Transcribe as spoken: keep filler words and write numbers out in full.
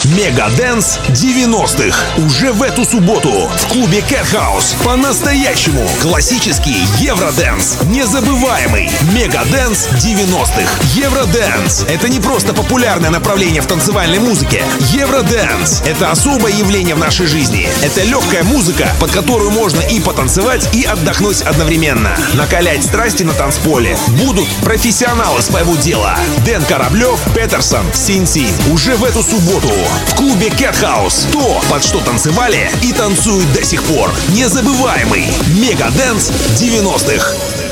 Мегадэнс девяностых. Уже в эту субботу в клубе Cat House. По-настоящему классический Евродэнс. Незабываемый Мегадэнс девяностых. Евродэнс — это не просто популярное направление в танцевальной музыке. Евродэнс — это особое явление в нашей жизни. Это легкая музыка, под которую можно и потанцевать, и отдохнуть одновременно. Накалять страсти на танцполе будут профессионалы своего дела. Дэн Кораблев, Петерсон, Син-Син. Уже в эту субботу в клубе Cat House. То, под что танцевали и танцуют до сих пор. Незабываемый Мегадэнс девяностых.